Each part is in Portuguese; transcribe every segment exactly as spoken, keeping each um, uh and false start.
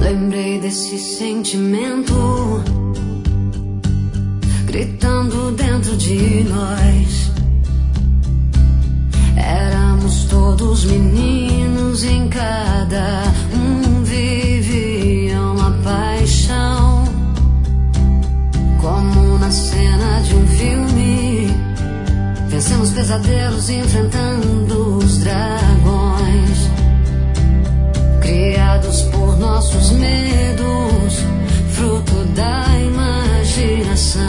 Lembrei desse sentimento gritando dentro de nós. Éramos todos meninos, em cada um vivia uma paixão. Como na cena de um filme, vencemos pesadelos enfrentando os dragões. Criados por nossos medos, fruto da imaginação.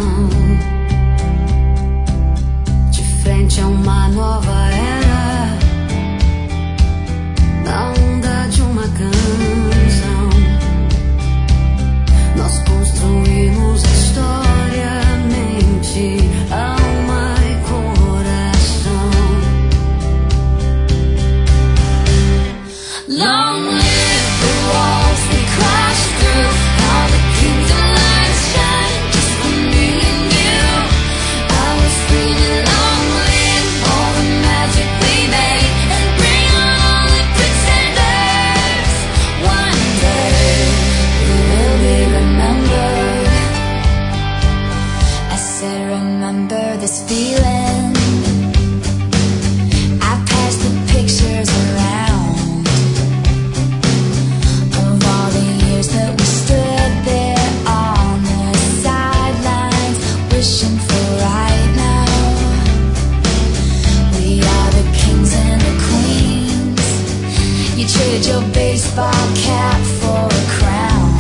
De frente a uma nova era, na onda de uma canção, nós construímos a história, mente, alma e coração. Long live the walls we crashed through, all the kingdom lights shine just for me and you. I was screaming long live all the magic we made, and bring on all the pretenders. One day we will be remembered. I said remember this feeling. I passed the pictures around that we stood there on the sidelines, wishing for right now. We are the kings and the queens. You traded your baseball cap for a crown,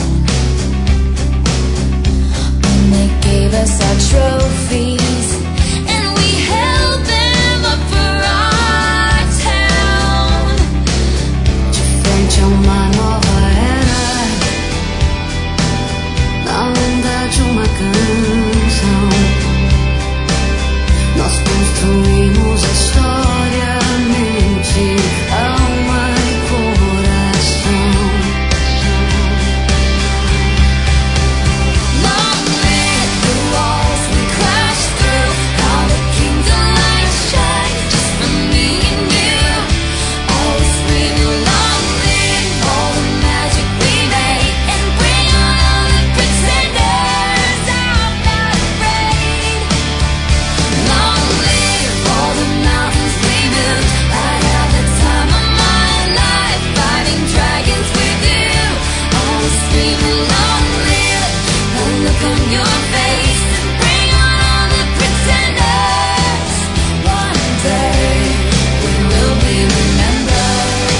and they gave us our trophies, and we held them up for our town. De frente a uma nova de uma canção, nós construímos a história, mente, alma e coração. Long live the walls we crashed through, all the kingdom lights shine just for me and you. Always screaming long live all the magic we made, and bring on all the pretenders. I'm not afraid. Long live all the mountains we built. I had the time of my life fighting dragons with you. Always screaming long live the look on your face, and bring on all the pretenders. One day we will be remembered.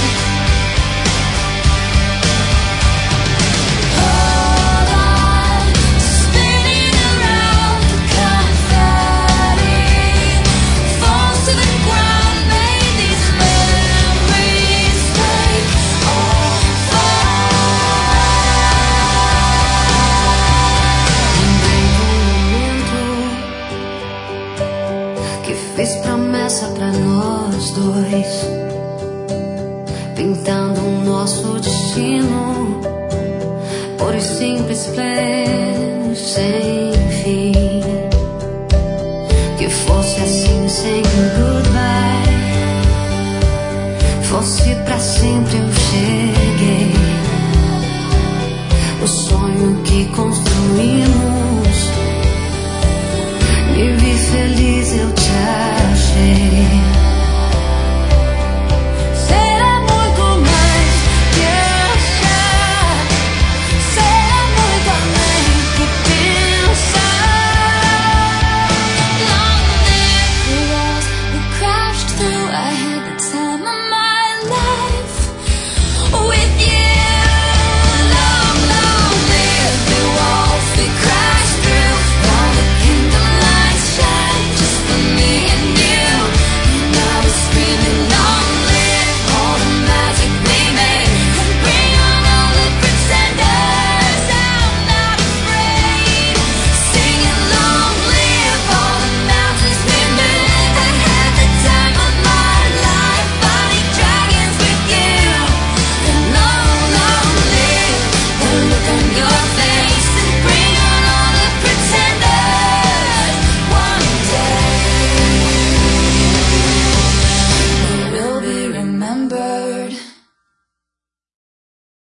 Hold on, spinning around, confetti falls to the ground. May these memories take all que fez promessa pra nós dois, pintando o nosso destino, por e simples pleno, sem fim. Que fosse assim sem goodbye, fosse pra sempre eu cheguei. O sonho que construímos, me vi feliz, eu te achei. Será muito mais que achar, será muito além que pensar. Long live the walls we crashed through, I had the time of my life with you. Long, long live the walls we crashed through, all the kingdom lights shine just for me and you. And I was screaming long live all the magic we made, and bring on all the pretenders. I'm not afraid. Singing long live all the mountains we built. I had the time of my life fighting dragons with you. And long, long live the look on your face.